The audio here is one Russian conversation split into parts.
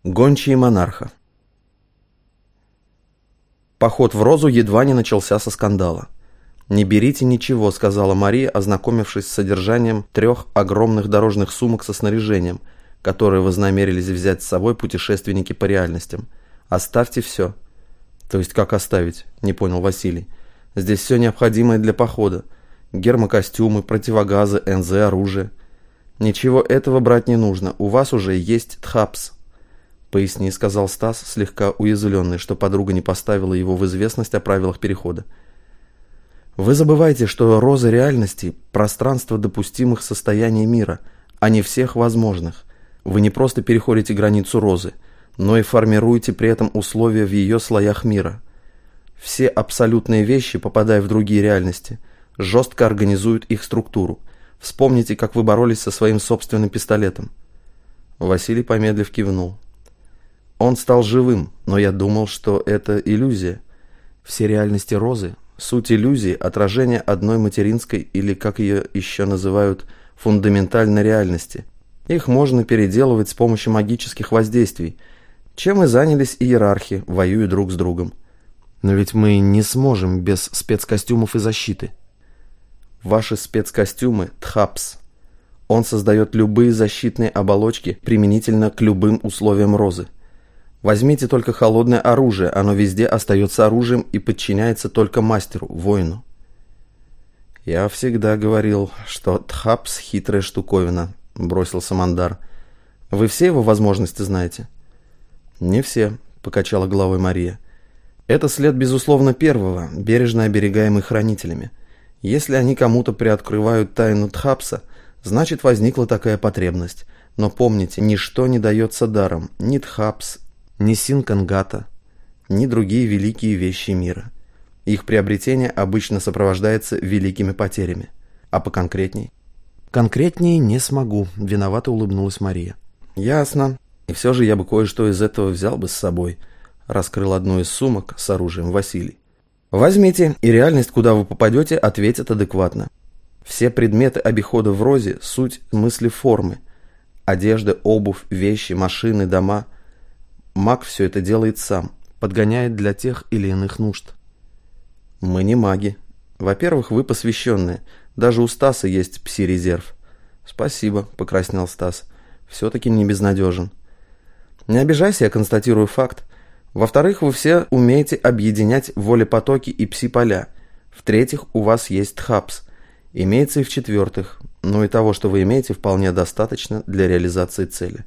Гончие монарха. Поход в Розу едва не начался со скандала. «Не берите ничего», — сказала Мария, ознакомившись с содержанием 3 огромных дорожных сумок со снаряжением, которые вознамерились взять с собой путешественники по реальностям. «Оставьте все». «То есть как оставить?» — не понял Василий. «Здесь все необходимое для похода. Гермокостюмы, противогазы, НЗ, оружие. Ничего этого брать не нужно, у вас уже есть ТХАПС». «Поясни», — сказал Стас, слегка уязвленный, что подруга не поставила его в известность о правилах перехода. «Вы забываете, что роза реальности – пространство допустимых состояний мира, а не всех возможных. Вы не просто переходите границу розы, но и формируете при этом условия в ее слоях мира. Все абсолютные вещи, попадая в другие реальности, жестко организуют их структуру. Вспомните, как вы боролись со своим собственным пистолетом». Василий, помедлив, кивнул. «Он стал живым, но я думал, что это иллюзия. Все реальности розы – суть иллюзии, отражение одной материнской, или, как ее еще называют, фундаментальной реальности. Их можно переделывать с помощью магических воздействий, чем и занялись иерархи, воюя друг с другом. Но ведь мы не сможем без спецкостюмов и защиты». «Ваши спецкостюмы – ТХАПС. Он создает любые защитные оболочки применительно к любым условиям розы. Возьмите только холодное оружие, оно везде остается оружием и подчиняется только мастеру, воину». «Я всегда говорил, что ТХАПС – хитрая штуковина», – бросил Самандар. «Вы все его возможности знаете?» «Не все», – покачала головой Мария. «Это след, безусловно, первого, бережно оберегаемый хранителями. Если они кому-то приоткрывают тайну ТХАПСа, значит, возникла такая потребность. Но помните, ничто не дается даром, ни ТХАПС, ни Синкангата, ни другие великие вещи мира. Их приобретение обычно сопровождается великими потерями. А поконкретней?» «Конкретнее не смогу», — виновато улыбнулась Мария. «Ясно. И все же я бы кое-что из этого взял бы с собой», — раскрыл одну из сумок с оружием Василий. «Возьмите, и реальность, куда вы попадете, ответит адекватно. Все предметы обихода в розе — суть мысли формы. Одежда, обувь, вещи, машины, дома. Маг все это делает сам, подгоняет для тех или иных нужд». «Мы не маги. Во-первых, вы посвященные. Даже у Стаса есть пси-резерв». «Спасибо», — покраснел Стас. «Все-таки не безнадежен». «Не обижайся, я констатирую факт. Во-вторых, вы все умеете объединять волепотоки и пси-поля. В-третьих, у вас есть ТХАПС. Имеется и в-четвертых. Но и того, что вы имеете, вполне достаточно для реализации цели».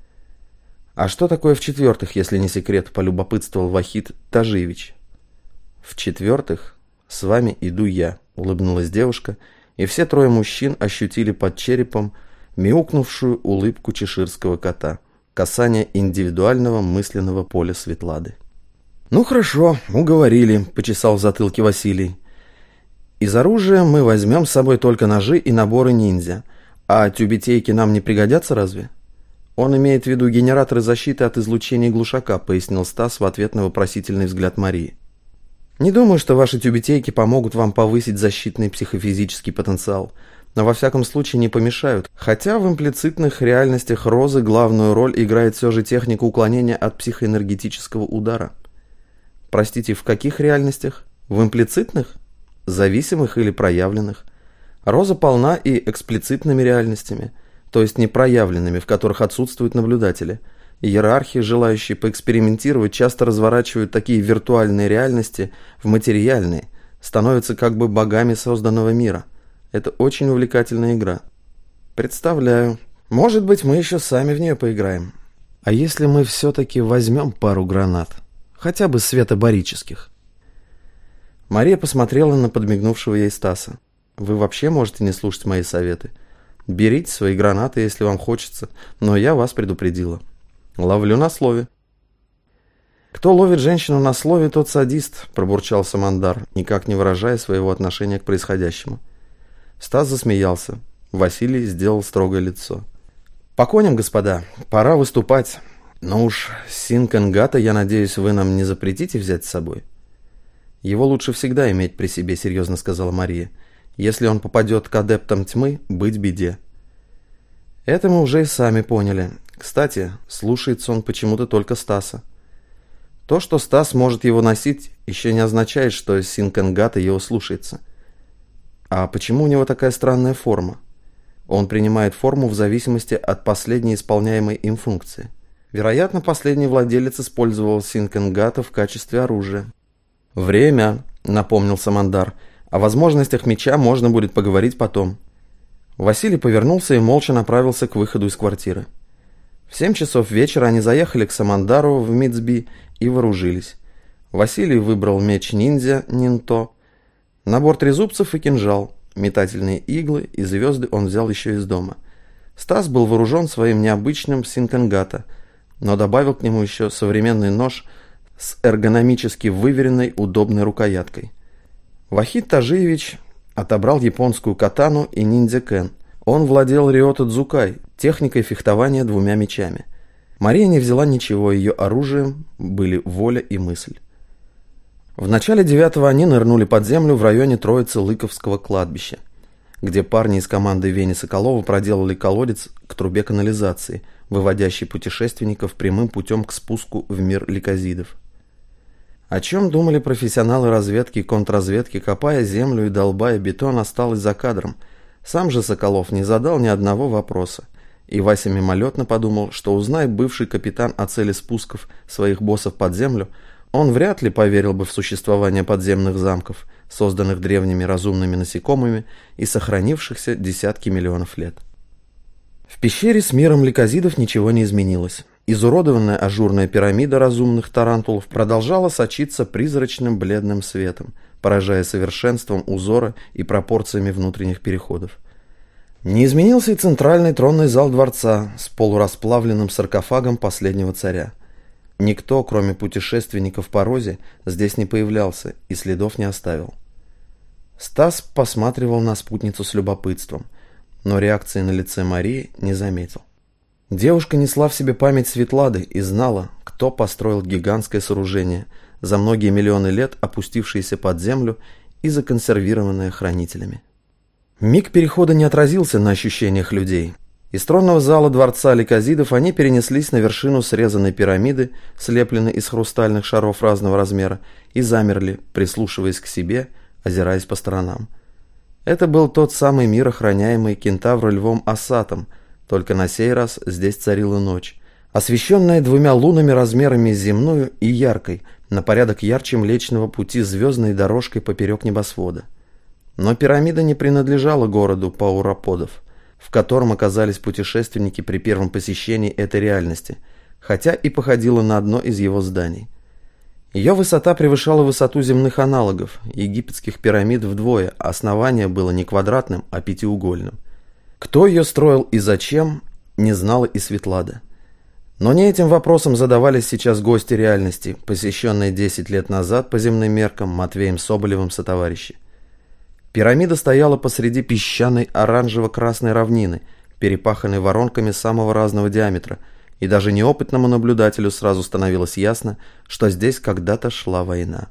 «А что такое в-четвертых, если не секрет?» – полюбопытствовал Вахид Тажиевич. «В-четвертых, с вами иду я», – улыбнулась девушка, и все 3 мужчин ощутили под черепом мяукнувшую улыбку чеширского кота, касание индивидуального мысленного поля Светлады. «Ну хорошо, уговорили», – почесал в затылке Василий. «Из оружия мы возьмем с собой только ножи и наборы ниндзя, а тюбетейки нам не пригодятся разве?» «Он имеет в виду генераторы защиты от излучения глушака», — пояснил Стас в ответ на вопросительный взгляд Марии. «Не думаю, что ваши тюбетейки помогут вам повысить защитный психофизический потенциал, но во всяком случае не помешают, хотя в имплицитных реальностях розы главную роль играет все же техника уклонения от психоэнергетического удара». «Простите, в каких реальностях? В имплицитных? Зависимых или проявленных? Роза полна и эксплицитными реальностями, то есть непроявленными, в которых отсутствуют наблюдатели. Иерархи, желающие поэкспериментировать, часто разворачивают такие виртуальные реальности в материальные, становятся как бы богами созданного мира. Это очень увлекательная игра». «Представляю. Может быть, мы еще сами в нее поиграем». «А если мы все-таки возьмем пару гранат? Хотя бы светобарических?» Мария посмотрела на подмигнувшего ей Стаса. «Вы вообще можете не слушать мои советы. Берите свои гранаты, если вам хочется, но я вас предупредила. Ловлю на слове». «Кто ловит женщину на слове, тот садист», – пробурчал Самандар, никак не выражая своего отношения к происходящему. Стас засмеялся. Василий сделал строгое лицо. «По коням, господа, пора выступать. Но уж Синкангата, я надеюсь, вы нам не запретите взять с собой?» «Его лучше всегда иметь при себе», – серьезно сказала Мария. «Если он попадет к адептам тьмы, быть беде». «Это мы уже и сами поняли. Кстати, слушается он почему-то только Стаса. То, что Стас может его носить, еще не означает, что Синкангата его слушается. А почему у него такая странная форма? Он принимает форму в зависимости от последней исполняемой им функции. Вероятно, последний владелец использовал Синкангата в качестве оружия. «Время», — напомнил Самандар. «О возможностях меча можно будет поговорить потом». Василий повернулся и молча направился к выходу из квартиры. В 7 часов вечера они заехали к Самандару в Мицби и вооружились. Василий выбрал меч ниндзя Нинто, набор трезубцев и кинжал, метательные иглы и звезды он взял еще из дома. Стас был вооружен своим необычным Синкангата, но добавил к нему еще современный нож с эргономически выверенной удобной рукояткой. Вахид Тажиевич отобрал японскую катану и ниндзя-кен. Он владел риото-дзукай, техникой фехтования 2 мечами. Мария не взяла ничего, ее оружием были воля и мысль. В начале 9-го они нырнули под землю в районе Троицы-Лыковского кладбища, где парни из команды Вени Соколова проделали колодец к трубе канализации, выводящей путешественников прямым путем к спуску в мир ликозидов. О чем думали профессионалы разведки и контрразведки, копая землю и долбая бетон, осталось за кадром. Сам же Соколов не задал ни одного вопроса, и Вася мимолетно подумал, что, узнай бывший капитан о цели спусков своих боссов под землю, он вряд ли поверил бы в существование подземных замков, созданных древними разумными насекомыми и сохранившихся десятки миллионов лет. В пещере с миром ликозидов ничего не изменилось. Изуродованная ажурная пирамида разумных тарантулов продолжала сочиться призрачным бледным светом, поражая совершенством узора и пропорциями внутренних переходов. Не изменился и центральный тронный зал дворца с полурасплавленным саркофагом последнего царя. Никто, кроме путешественников по Розе, здесь не появлялся и следов не оставил. Стас посматривал на спутницу с любопытством, но реакции на лице Марии не заметил. Девушка несла в себе память Светлады и знала, кто построил гигантское сооружение, за многие миллионы лет опустившееся под землю и законсервированное хранителями. Миг перехода не отразился на ощущениях людей. Из тронного зала дворца ликозидов они перенеслись на вершину срезанной пирамиды, слепленной из хрустальных шаров разного размера, и замерли, прислушиваясь к себе, озираясь по сторонам. Это был тот самый мир, охраняемый кентавр-львом Асатом, только на сей раз здесь царила ночь, освещенная 2 лунами размерами с земную и яркой, на порядок ярче Млечного Пути звездной дорожкой поперек небосвода. Но пирамида не принадлежала городу пауроподов, в котором оказались путешественники при первом посещении этой реальности, хотя и походила на одно из его зданий. Ее высота превышала высоту земных аналогов, египетских пирамид вдвое, а основание было не квадратным, а пятиугольным. Кто ее строил и зачем, не знала и Светлада. Но не этим вопросом задавались сейчас гости реальности, посещенные 10 лет назад по земным меркам Матвеем Соболевым сотоварищи. Пирамида стояла посреди песчаной оранжево-красной равнины, перепаханной воронками самого разного диаметра, и даже неопытному наблюдателю сразу становилось ясно, что здесь когда-то шла война.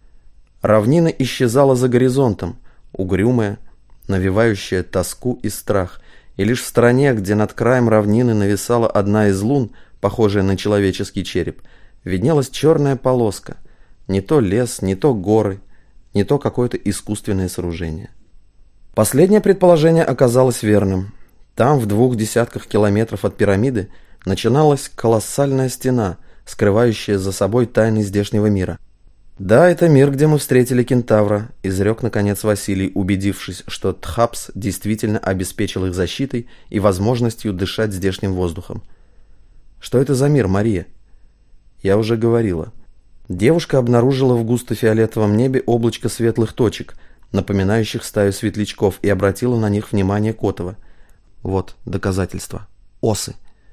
Равнина исчезала за горизонтом, угрюмая, навевающая тоску и страх, и лишь в стороне, где над краем равнины нависала одна из лун, похожая на человеческий череп, виднелась черная полоска, не то лес, не то горы, не то какое-то искусственное сооружение. Последнее предположение оказалось верным. Там, в 2 десятках километров от пирамиды, начиналась колоссальная стена, скрывающая за собой тайны здешнего мира. «Да, это мир, где мы встретили кентавра», — изрек наконец Василий, убедившись, что Тхапс действительно обеспечил их защитой и возможностью дышать здешним воздухом. «Что это за мир, Мария?» «Я уже говорила». Девушка обнаружила в густо-фиолетовом небе облачко светлых точек, напоминающих стаю светлячков, и обратила на них внимание Котова. Вот доказательства. Осы.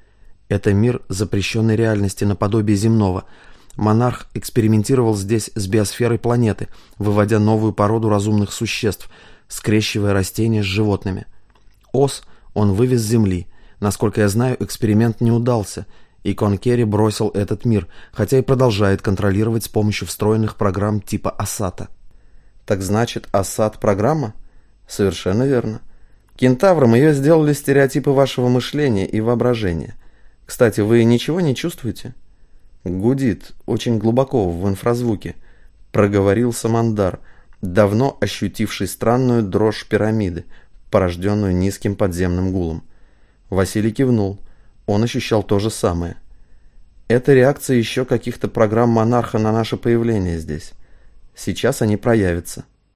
Это мир запрещенной реальности наподобие земного. Монарх экспериментировал здесь с биосферой планеты, выводя новую породу разумных существ, скрещивая растения с животными. Ос он вывез с Земли. Насколько я знаю, эксперимент не удался, и Конкери бросил этот мир, хотя и продолжает контролировать с помощью встроенных программ типа Асата. Так значит, Асат программа? Совершенно верно. Кентаврам ее сделали стереотипы вашего мышления и воображения. К Кстати, вы ничего не чувствуете? Гудит очень глубоко в инфразвуке, проговорил Самандар, давно ощутивший странную дрожь пирамиды, порожденную низким подземным гулом. Василий кивнул. Он ощущал то же самое. Это реакция еще каких-то программ монарха на наше появление здесь. Сейчас они проявятся.